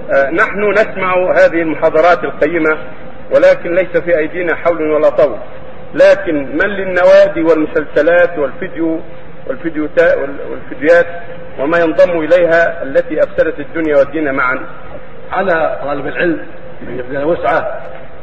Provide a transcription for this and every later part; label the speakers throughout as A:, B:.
A: نحن نسمع هذه المحاضرات القيمة، ولكن ليس في أيدينا حول ولا طول. لكن من للنوادي والمسلسلات والفيديوهات وما ينضم إليها التي أفسدت الدنيا والدين معا،
B: على طالب العلم أن يبذل وسعه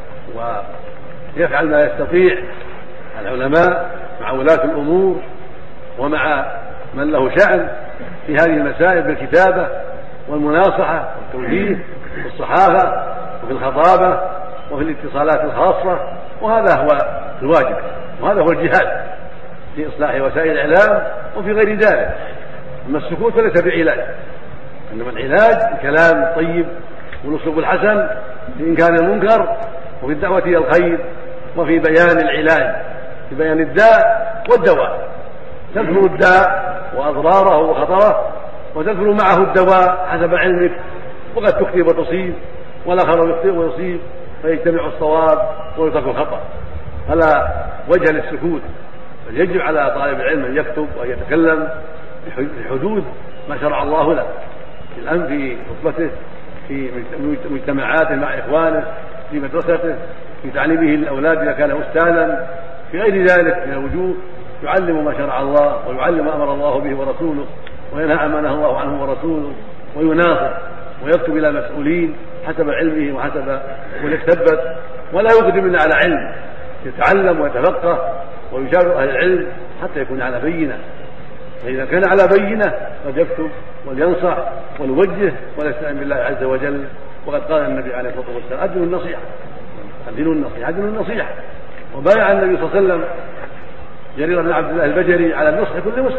B: ويفعل ما يستطيع العلماء مع ولاة الأمور ومع من له شأن في هذه المسائل بالكتابة والمناصحة والتوجيه والصحافة وفي الخطابة وفي الاتصالات الخاصة، وهذا هو الواجب وهذا هو الجهاد في إصلاح وسائل الإعلام وفي غير ذلك. أما السكوت فليس بعلاج، إنما العلاج الكلام الطيب والأسلوب الحسن في إنكار المنكر وفي الدعوة إلى الخير وفي بيان العلاج، في بيان الداء والدواء، تذكر الداء وأضراره وخطره وتذكر معه الدواء حسب علمك، وقد تكتب وتصيب والآخر يخطئ ويصيب فيجتمع الصواب ويترك الخطأ. فلا وجه للسكوت، بل يجب على طالب العلم أن يكتب وأن يتكلم بحدود ما شرع الله له في خطبته، في مجتمعاته مع إخوانه، في مدرسته، في تعليمه للأولاد إذا كان أستاذا، في غير ذلك من الوجوه يعلم ما شرع الله ويعلم ما أمر الله به ورسوله وينهى عما نهى الله عنه ورسوله، ويناصح ويكتب إلى مسؤولين حسب علمه وحسب وليثبت، ولا يقدم إلا على علم، يتعلم ويتفقه ويشاور أهل العلم حتى يكون على بينة. فإذا كان على بينة فليكتب ولينصح وليوجه ويستعين بالله عز وجل. وقد قال النبي عليه الصلاة والسلام: أدنوا النصيحة، أدنوا النصيحة، أدنوا النصيحة. وبايع النبي صلى الله عليه وسلم جرير بن عبد الله البجلي على النصح كل مسلم،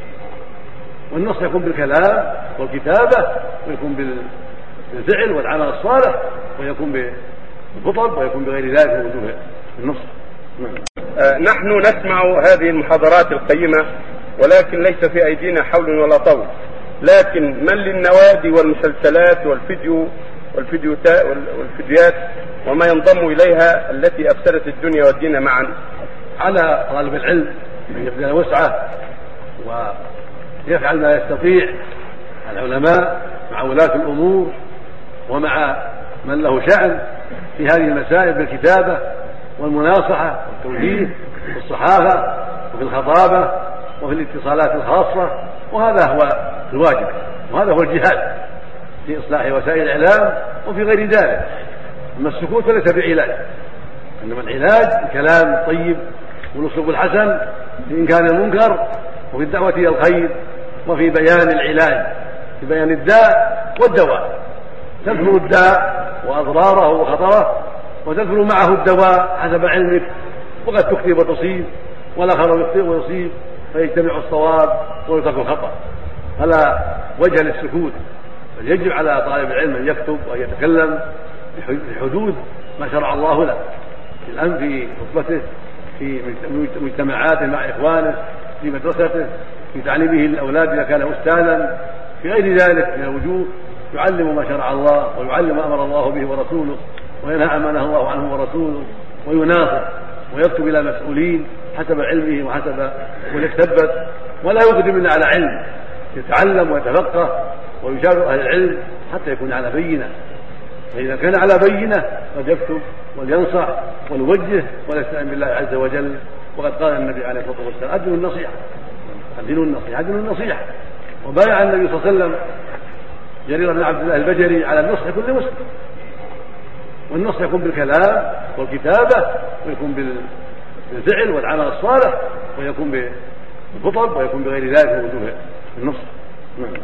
B: والنصح يكون بالكلام والكتابة، ويكون بالفعل والعمل الصالح، ويكون بالخطب، ويكون بغير ذلك من وجوه النصح.
A: نحن نسمع هذه المحاضرات القيمة، ولكن ليس في أيدينا حول ولا طول. لكن من للنوادي والمسلسلات والفيديوهات وما ينضم إليها التي أفسدت الدنيا والدين معا،
B: على طالب العلم أن يبذل وسعه ويفعل ما يستطيع العلماء مع ولاة الأمور ومع من له شأن في هذه المسائل بالكتابة والمناصحة والتوجيه والصحافة وفي الخطابة وفي الاتصالات الخاصة، وهذا هو الواجب وهذا هو الجهاد في إصلاح وسائل الإعلام وفي غير ذلك. أما السكوت فليس بعلاج، إنما العلاج الكلام الطيب والأسلوب الحسن في إنكار المنكر وفي الدعوة إلى الخير وفي بيان العلاج، في بيان الداء والدواء، تذكر الداء وأضراره وخطره وتذكر معه الدواء حسب علمك، وقد تكتب وتصيب والآخر يخطئ ويصيب فيجتمع الصواب ويترك الخطأ. فلا وجه للسكوت، بل يجب على طالب العلم أن يكتب وأن يتكلم بحدود ما شرع الله له في خطبته، في مجتمعاته مع إخوانه، في مدرسته، في تعليمه للأولاد إذا كان أستاذا، في غير ذلك من الوجوه يعلم ما شرع الله ويعلم ما أمر الله به ورسوله وينهى عما نهى الله عنه ورسوله، ويناصح ويكتب إلى مسؤولين حسب علمه وحسب وليثبت، ولا يقدم إلا على علم، يتعلم ويتفقه ويشاور أهل العلم حتى يكون على بينة. فإذا كان على بينة فليكتب ولينصح وليوجه ويستعين بالله عز وجل. وقد قال النبي عليه الصلاة والسلام: أدنوا النصيحة، أدنوا النصيحة، أدنوا النصيحة. وبايع النبي صلى الله عليه وسلم جرير بن عبد الله البجلي على النصح كل مسلم، والنصح يكون بالكلام والكتابة، ويكون بالفعل والعمل الصالح، ويكون بالخطب، ويكون بغير ذلك من وجوه النصح.